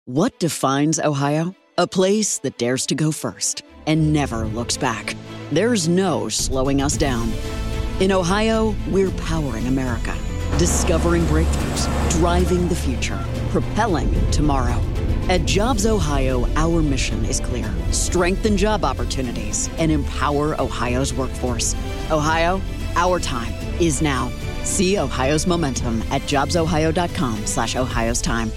What defines Ohio? A place that dares to go first and never looks back. There's no slowing us down. In Ohio, we're powering America, discovering breakthroughs, driving the future, propelling tomorrow. At Jobs Ohio, our mission is clear: strengthen job opportunities and empower Ohio's workforce. Ohio, our time is now. See Ohio's momentum at jobsohio.com/Ohio's time.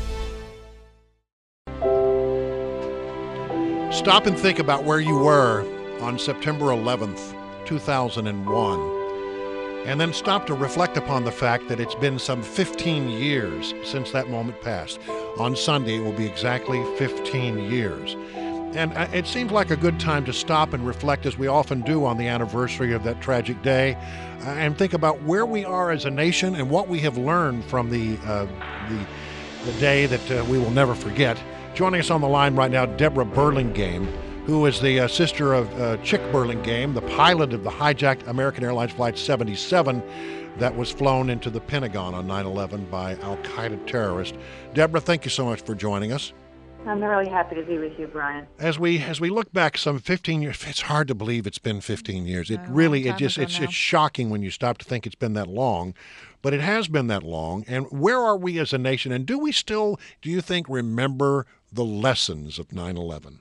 Stop and think about where you were on September 11th, 2001, and then stop to reflect upon the fact that it's been some 15 years since that moment passed. On Sunday, it will be exactly 15 years. And it seems like a good time to stop and reflect, as we often do on the anniversary of that tragic day, and think about where we are as a nation and what we have learned from the day that we will never forget. Joining us on the line right now, Deborah Burlingame, who is the sister of Chick Burlingame, the pilot of the hijacked American Airlines Flight 77 that was flown into the Pentagon on 9/11 by al-Qaeda terrorists. Deborah, thank you so much for joining us. I'm really happy to be with you, Brian. As we look back some 15 years, it's hard to believe it's been 15 years. It's shocking when you stop to think it's been that long, but it has been that long. And where are we as a nation? And do we still, do you think, remember the lessons of 9/11?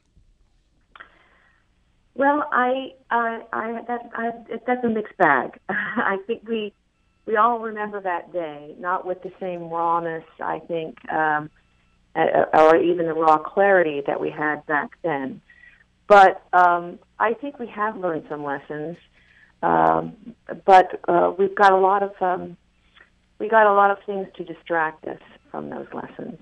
Well, that's a mixed bag. I think we all remember that day, not with the same rawness, I think, or even the raw clarity that we had back then. But I think we have learned some lessons. But we've got a lot of things to distract us from those lessons.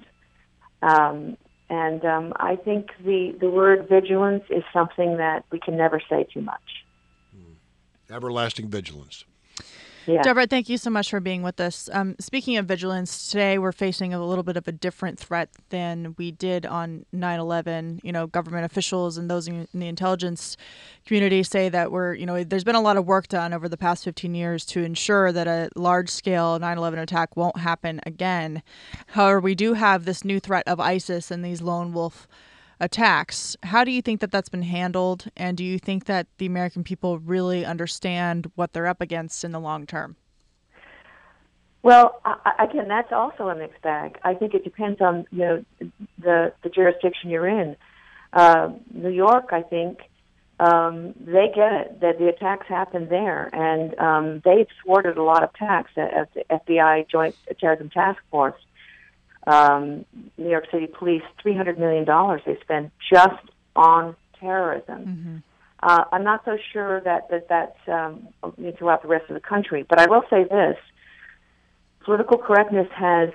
I think the word vigilance is something that we can never say too much. Everlasting vigilance. Yeah. Deborah, thank you so much for being with us. Speaking of vigilance, today we're facing a little bit of a different threat than we did on 9/11. You know, government officials and those in the intelligence community say that there's been a lot of work done over the past 15 years to ensure that a large-scale 9/11 attack won't happen again. However, we do have this new threat of ISIS and these lone wolf attacks. How do you think that that's been handled? And do you think that the American people really understand what they're up against in the long term? Well, again, that's also a mixed bag. I think it depends on the jurisdiction you're in. New York, I think, they get it that the attacks happened there, and they've thwarted a lot of attacks at the FBI Joint Terrorism Task Force. New York City Police, $300 million they spend just on terrorism. Mm-hmm. I'm not so sure that's throughout the rest of the country, but I will say this: political correctness has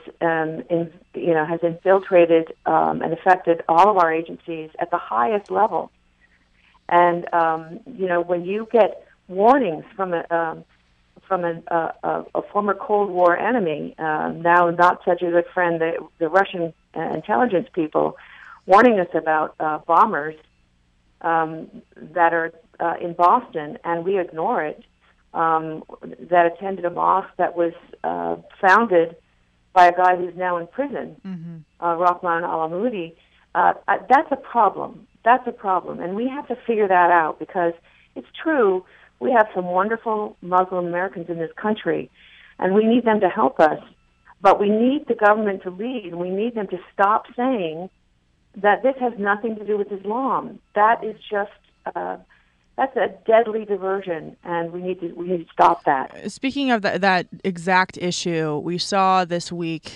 infiltrated and affected all of our agencies at the highest level. And when you get warnings from a former Cold War enemy, now not such a good friend, the Russian intelligence people, warning us about bombers that are in Boston, and we ignore it, that attended a mosque that was founded by a guy who's now in prison, Rahman al-Amoudi. That's a problem. That's a problem, and we have to figure that out, because it's true, we have some wonderful Muslim Americans in this country, and we need them to help us. But we need the government to lead, and we need them to stop saying that this has nothing to do with Islam. That is just that's a deadly diversion, and we need to stop that. Speaking of that exact issue, we saw this week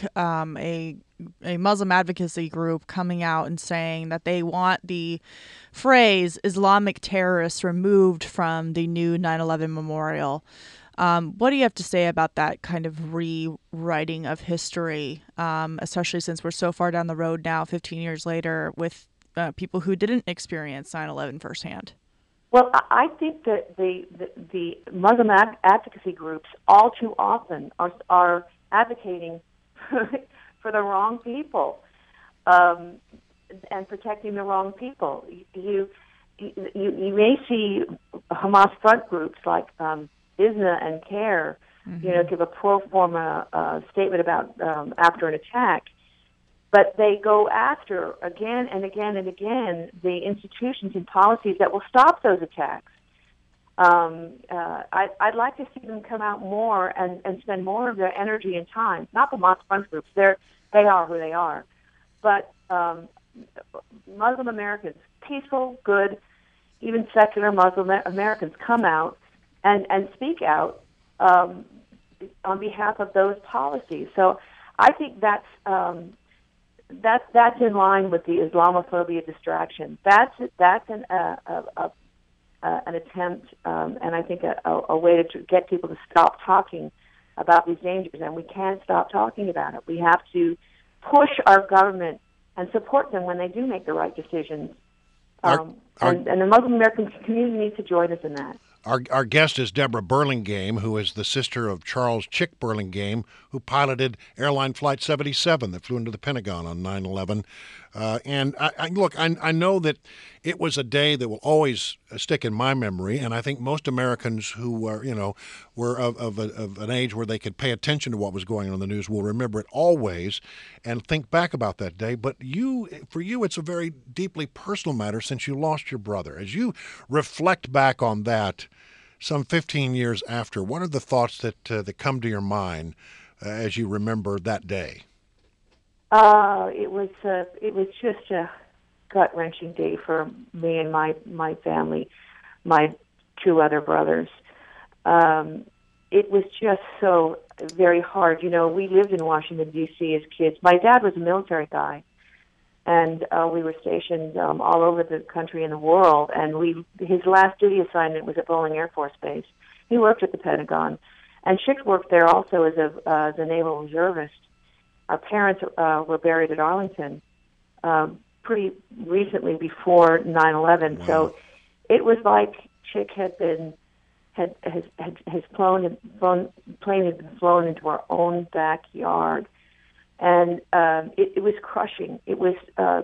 a Muslim advocacy group coming out and saying that they want the phrase Islamic terrorists removed from the new 9/11 memorial. What do you have to say about that kind of rewriting of history, especially since we're so far down the road now, 15 years later, with people who didn't experience 9/11 firsthand? Well, I think that the Muslim advocacy groups all too often are advocating for the wrong people and protecting the wrong people. You may see Hamas front groups like ISNA and CARE, give a pro forma statement about after an attack. But they go after, again and again and again, the institutions and policies that will stop those attacks. I'd like to see them come out more and spend more of their energy and time. Not the Hamas front groups; they are who they are. But Muslim Americans, peaceful, good, even secular Muslim Americans, come out and speak out on behalf of those policies. So I think that's in line with the Islamophobia distraction. That's an attempt, and I think a way to get people to stop talking about these dangers. And we can't stop talking about it. We have to push our government and support them when they do make the right decisions. And the Muslim American community needs to join us in that. Our guest is Deborah Burlingame, who is the sister of Charles Chick Burlingame, who piloted Airline Flight 77 that flew into the Pentagon on 9/11. And I know that it was a day that will always stick in my memory, and I think most Americans who were of an age where they could pay attention to what was going on in the news will remember it always and think back about that day. But for you, it's a very deeply personal matter since you lost your brother. As you reflect back on that, some 15 years after, what are the thoughts that come to your mind as you remember that day? It was just a gut-wrenching day for me and my family, my two other brothers. It was just so very hard. We lived in Washington, D.C. as kids. My dad was a military guy, and we were stationed all over the country and the world. And his last duty assignment was at Bolling Air Force Base. He worked at the Pentagon, and Chick worked there also as a naval reservist. Our parents were buried at Arlington pretty recently before 9/11. Wow. So it was like Chick had been flown into our own backyard, and it was crushing. It was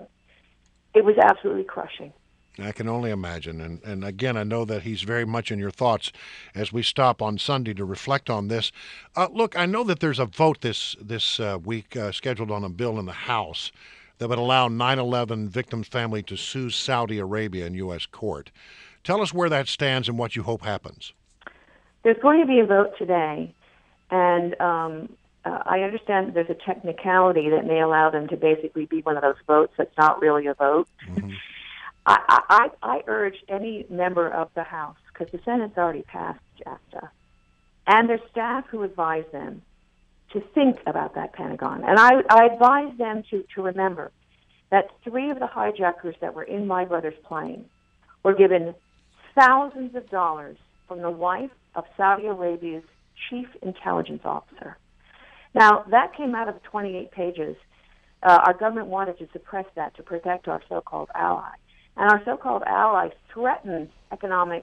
absolutely crushing. I can only imagine. And again, I know that he's very much in your thoughts as we stop on Sunday to reflect on this. Look, I know that there's a vote this week scheduled on a bill in the House that would allow 9/11 victims' family to sue Saudi Arabia in U.S. court. Tell us where that stands and what you hope happens. There's going to be a vote today, and I understand that there's a technicality that may allow them to basically be one of those votes that's not really a vote. Mm-hmm. I urge any member of the House, because the Senate's already passed JAFTA, and their staff who advise them to think about that Pentagon. And I advise them to remember that 3 of the hijackers that were in my brother's plane were given thousands of dollars from the wife of Saudi Arabia's chief intelligence officer. Now, that came out of 28 pages. Our government wanted to suppress that to protect our so-called ally. And our so-called ally threatens economic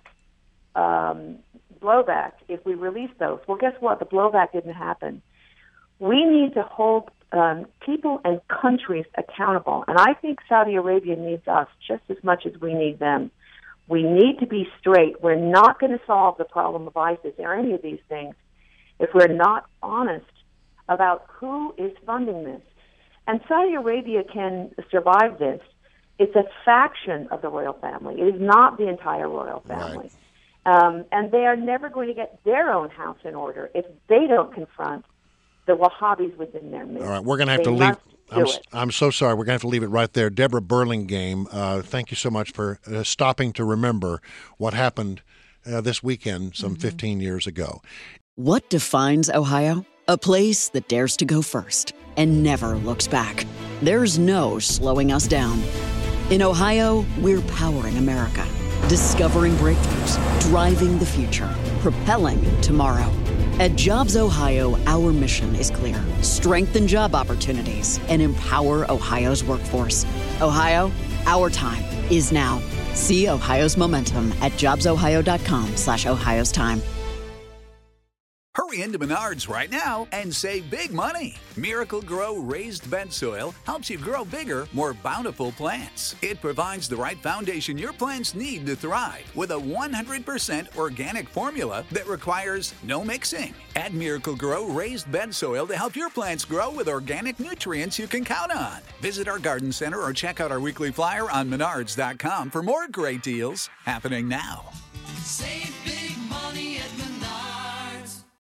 blowback if we release those. Well, guess what? The blowback didn't happen. We need to hold people and countries accountable. And I think Saudi Arabia needs us just as much as we need them. We need to be straight. We're not going to solve the problem of ISIS or any of these things if we're not honest about who is funding this. And Saudi Arabia can survive this. It's a faction of the royal family. It is not the entire royal family. Right. And they are never going to get their own house in order if they don't confront the Wahhabis within their midst. All right, we're going to have to leave. I'm so sorry. We're going to have to leave it right there. Deborah Burlingame, thank you so much for stopping to remember what happened this weekend some 15 years ago. What defines Ohio? A place that dares to go first and never looks back. There's no slowing us down. In Ohio, we're powering America, discovering breakthroughs, driving the future, propelling tomorrow. At Jobs Ohio, our mission is clear. Strengthen job opportunities and empower Ohio's workforce. Ohio, our time is now. See Ohio's momentum at jobsohio.com/Ohio's time. Hurry Hurry into Menards right now and save big money. Miracle Grow Raised Bed Soil helps you grow bigger, more bountiful plants. It provides the right foundation your plants need to thrive with a 100% organic formula that requires no mixing. Add Miracle Grow Raised Bed Soil to help your plants grow with organic nutrients you can count on. Visit our garden center or check out our weekly flyer on Menards.com for more great deals happening now. Save big